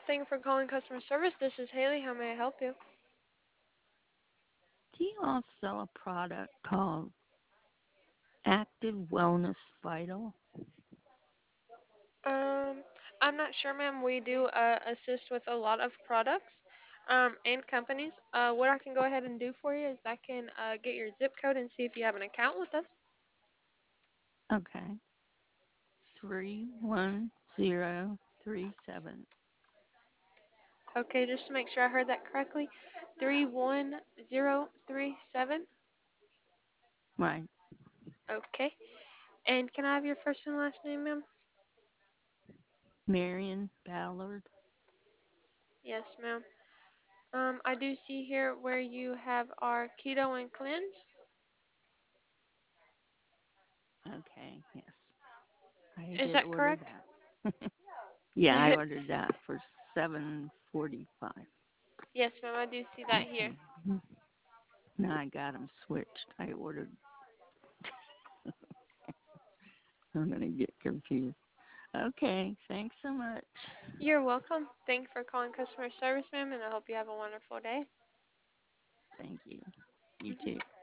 Thank you for calling customer service. This is Haley. How may I help you? Do you all sell a product called Active Wellness Vital? Um, I'm not sure, ma'am. We do assist with a lot of products and companies. What I can go ahead and do for you is I can get your zip code and see if you have an account with us. Okay. 31037. Okay, just to make sure I heard that correctly. 31037. Right. Okay. And can I have your first and last name, ma'am? Marion Ballard. Yes, ma'am. I do see here where you have our keto and cleanse. Okay, yes. I Is did that order correct? that. Yeah, I ordered that for 745. Yes, ma'am. I do see that here. Okay. Now I got them switched. I ordered. I'm going to get confused. Okay, thanks so much. You're welcome. Thank you for calling customer service, ma'am, and I hope you have a wonderful day. Thank you. You Mhm. too.